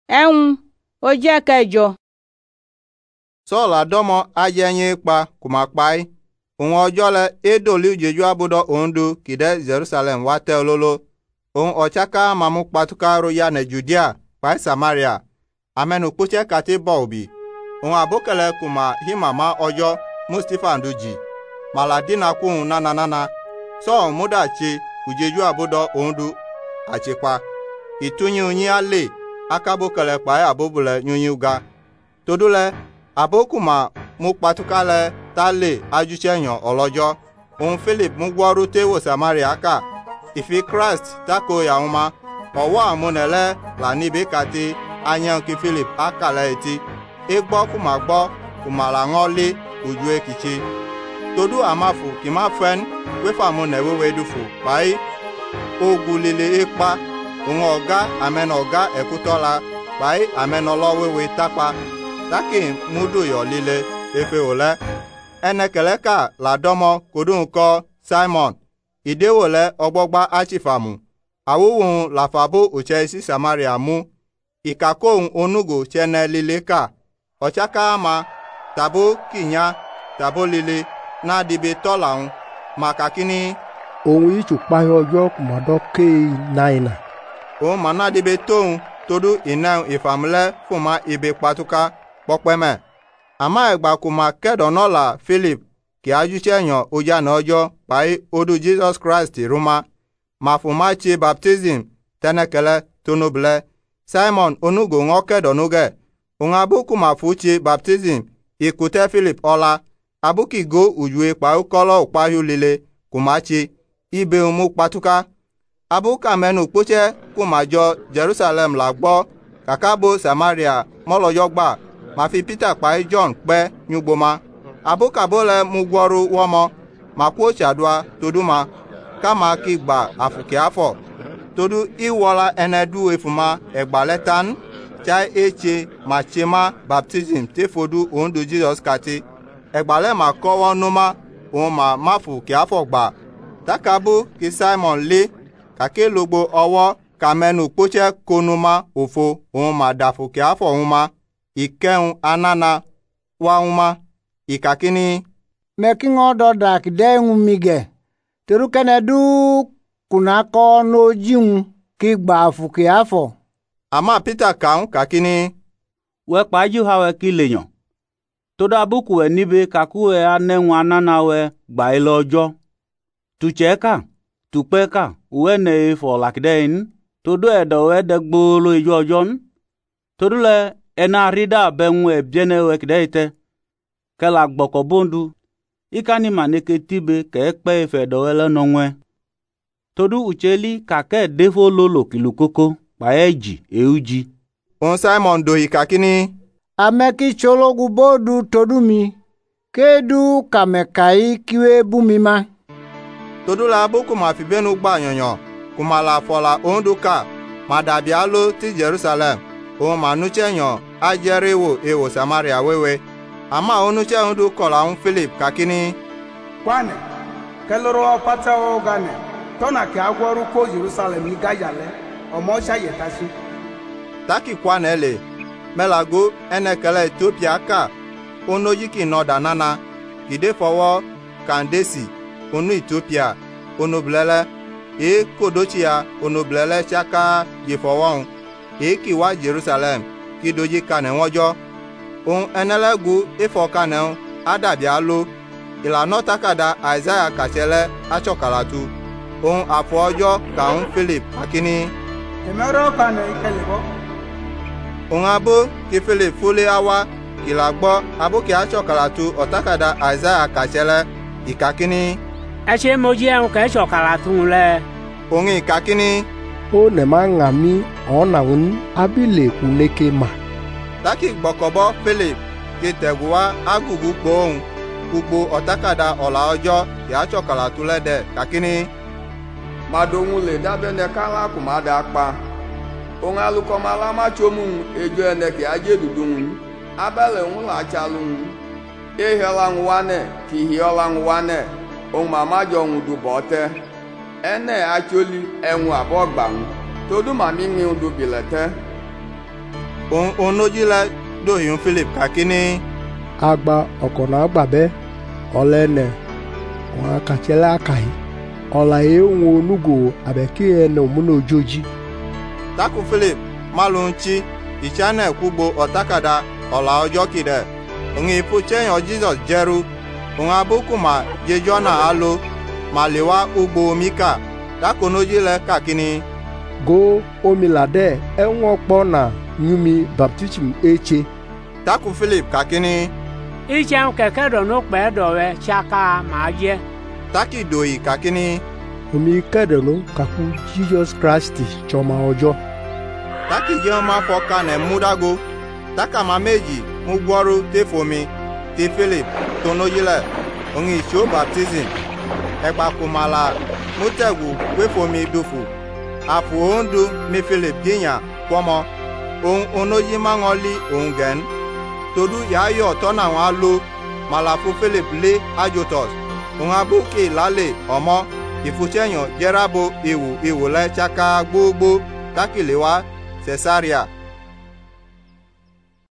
Ẹ̀hún ó jẹ́ kẹjọ. Sọ́ọ̀lù àdọ́mọ ayẹyin pa kùmàpáì. Òun ọjọ́ lẹ édòlí jẹjú abúdọ̀ òǹdù kìdẹ́ Jerusalem wá tẹ́ olólo. Òun ọ̀chaka mamu patuka roya ne Judea pàì Samaria. Amẹ́nu kpúchẹ́ kàtí bọ̀ òbí. Òun àbókẹ̀lẹ̀ kùmà hímàmá ọjọ́ Mustifa ndújì. Màlàdínà kùn nánanánà. Sọ́ọ̀ múdàchi ùjẹjú abúdọ̀ òǹdù àchịkpa. Ìtúnyí unyi alè akabókẹ̀lẹ̀ pàì àbóbulẹ̀ nyunyi uga. Todúlẹ̀ abókùmà mú patuka lẹ tálè ajúchẹ́yàn ọlọ́jọ́. Òun Philip mú gbọ́rú téwò Samaria ká. Ìfi Christ tako yàwùmá. Ọwọ́ àmúnẹ̀lẹ́ là níbi kàtí anyẹ́ kí Philip ákàlẹ̀ etí. Égbọ́ kùmà gbọ́ kùmà làŋọ́ lé ojú èkìtì. Todú àmàfù kì má fẹ́n wéfàmúnẹ̀ wéwé dùfù báyìí. Ogun líle ékpá. Òun ọ̀gá àmẹ́nà ọ̀gá ẹ̀kútọ́la báyìí àmẹ́nà ọlọ́wéwé tápa. Tákì múdù yọ̀ líle efe òlẹ́. Ẹnẹkẹlẹ́kà làdọ́mọ kòdùn kọ́ Simon. Ìdéwòlẹ́ ọgbọ́gbá áchìfàmù. Àwòwòun làfàbó òchẹ́ sí Samaria mú. Ìkàkóhun onúgò chẹ́nẹ́ líle kà. Ọ̀chákáàmà tàbó kìnyá tàbó líle náà dìbè tọ́làun. Màkàkíní. Òun ìtùpáyọ ọjọ́ kùmọ̀dọ́ kéè náìnà. Òun mà náà dìbè tóun todú ìnáyùn ìfàmúlẹ́ fòmá ìbè pàtúkà pọ́pẹ́mẹ̀. Àmà ẹ̀gbà kùmà kẹ́dọ̀nọ́là Philip kì ajúchẹ́yàn ojànà ọjọ́ pàí odù Jesus Christ rúmá. Màfùmáchi baptism tẹ́nẹ́kẹlẹ́ tónúbìlẹ̀. Simon onúgò ńọ́ kẹ́dọ̀núgẹ̀. Òun abúkùmà fúchi baptism ìkùtẹ́ Philip ọlá. Abúkìgó ùjúwe pàí kọ́lọ́ òpáyú líle kùmáchi ibè mú pàtúkà. Abúkà mẹ́nu kpóchẹ́ kùmàjọ Jerusalem là gbọ́ kàkàbó Samaria mọ́lọ́jọ́ gbà. Màfi Peter pàí John pẹ́ nyugboma. Abúkàbó lẹ mú gbọ́rú wọ́mọ. Màkú òṣàdúà todúma. Kàmá kí gbà àfùkẹ́ àfọ̀. Todú ìwọ́la ẹnẹ́dú efùmá ẹ̀gbàlẹ́tàn. Chai eche màchema baptism téfodú òǹdù Jesus kàtí. Ẹ̀gbàlẹ́ mà kọ́wọ́ númá òun mà máfùkẹ́ àfọ̀ gbà. Tákàbó kí Simon lé kàké logbo ọwọ́ kàmẹ́nu kpóchẹ́ konuma òfo òun mà dàfùkẹ́ àfọ̀ hùmá. Ìkẹhùn anana wàhùmá. Ìkàkíní. Mẹ́kíngọ́ dọ̀dà kìdẹ́hùn migẹ̀. Terúkẹ́nẹ́dú kùnàkọ́ n'ojíhun kí gbà fùkẹ́ àfọ̀. Àmà Peter kàún kàkíní. Wẹ́ pàájú ha wẹ́ kí lèyàn. Tódà abúkù wẹ́ níbe kàkú wẹ́ anẹ́hùn anana wẹ́ gbà ilẹ̀ ọjọ́. Tùchẹ́kà tùpẹ́kà wẹ́ nẹ̀ efọ̀ làkìdẹ́yìn. Tódò ẹ̀dọ̀ wẹ́ dẹ́gbóòló ijó ọjọ́ n. Tódò lẹ́ ẹna rida bẹ̀hùn ẹ̀bíẹ́nẹ wẹ́ kìdẹ́yìtẹ́. Kẹ́la gbọ̀kọ̀ bóńdù. Ìkànnì mànìkè tìbè kẹ́ẹ́pẹ́ ìfẹ̀dọ̀wẹ́ lẹ́nọ̀wẹ́. Tódù ùchẹ́lì kàkẹ́ défó lólò kìlù kókó pàẹ́jì èújì. Òun Simon do ìkàkíní. Amẹ́kí tsológu bóòdù todú mi. Kéèdú kàmẹ̀kàí kíwé bú mi má. Todú la abúkù mà fi bẹ́nu gbà yànyàn. Kùmà là fọ̀là òǹdù ká. Mà dàbí aló ti Jerusalem. Òun mà núchẹ́yàn ajẹ́rẹ́wò èwò Samaria wéwé. Àmà onúchẹ́ òǹdù kọ̀là ń Philip kàkíní. Kwane, kẹlọ́rọ́ pátá gane. Tọ́nà kí agwọ́rú kó Jerusalem ní gáyàlẹ́. Ọmọ ṣàyẹ̀tàṣí. Tákì kwanẹ̀ lè. Mẹ́làgó ẹnẹkẹlẹ̀ Ethiopia ká. Onóyíkì nọ̀dà nánà. Gìdé fọwọ́ Kàndésì. Onú Ethiopia. Onobilẹ́lẹ́. Èé kòdóchìá onobilẹ́lẹ́ ṣáká yìfọwọ́hun. Èé kì wá Jerusalem. Kí dojí kanẹ̀ wọ́jọ́. Òun ẹnẹlẹ́gù ìfọ̀ kanẹ̀ ádàbí aló. Ìlànà tákàdá Àìsáyà kàṣẹlẹ̀ aṣọ̀kàlàtú. Òun àfọ̀ ọjọ́ kàún Philip akíní. Ìmẹ́rọ̀ kanẹ̀ ìkẹlẹ̀bọ́. Òun abó kí Philip fúlé áwá kìlà gbọ́ abókè aṣọ̀kàlàtú ọ̀tákàdá Àìsáyà kàṣẹlẹ̀ ìkàkíní. Ẹ ṣe mojí ẹ̀hún kẹ́ ṣọ̀kàlàtú lẹ. Òun ìkàkíní. Ó nẹ̀ máa ń ngà mí ọ̀nà òun abílẹ̀ kùnlékè mà. Tákì gbọ̀kọ̀bọ́ Philip kí tẹ̀gùwá agùgù gbóhùn gbogbo ọ̀tákàdá ọ̀là ọjọ́ kì aṣọ̀kàlàtú lẹ́dẹ̀ kàkíní. Màdòhun lè dábẹ́nẹ kálá kò má dáa pa. Òun alukọ̀mọ́lá má tsomu ejò ẹnẹ kì ajé dùdùn. Abẹ́lẹ̀ ń là tsalu. Ehìọ́lá ń wá nẹ̀ kì hìọ́lá ń wá nẹ̀. Òun màmá jọ ń dùbọ̀ tẹ́. Ẹnẹ atsoli ẹ̀hún àbọ̀ gbà ń. Todú màmí ń dùbìlẹ̀ tẹ́. òun onoji le dohun Philip kakini agba ọkọna agbabe ọlẹnẹ wọn akatsẹlẹ akayi ọla ye ŋun onugo abẹki ẹnẹ òmùnà ojoji. taku Philip malun tsi ìtsánẹ kugbo ọ̀takàdá ọ̀la ọjọ́ kìdẹ òun ìfútsẹ́yìn Jesus jẹ́rú òun abúkùmá jẹjọ́nà alo màlẹ́wà ugbo mika takonoji le kakini go omiladẹ ẹwọn kpọna nyumi baptism eche. taku Philip kakini ìtsẹun kẹ̀kẹ́ dọ̀ ní pẹ́ dọ̀ wẹ́ tsaka màá jẹ́. taki doyi kakini omi kẹdẹnu kaku Jesus Christ tsọma ọjọ́. taki jẹun ma fọ kanẹ múdago takama méjì mú gbọrú tẹfomi ti Philip tonoji lẹ òun ìṣó baptism ẹgbàkùmàlà mútẹ̀gù wéfomi dùfù àpò òǹdù mi Philip yíyàn pọmọ òun onoji máŋọ lí òun gẹ̀ẹ́n todu yáyọ̀ tọ́nà wọn á lo màlàfo Philip lé Azotus òun abúkè lálẹ́ ọmọ ìfúnṣẹ́yàn jẹ́rábò ìwò lẹ́ tsaka gbogbo tákìlẹ̀ wá Caesarea.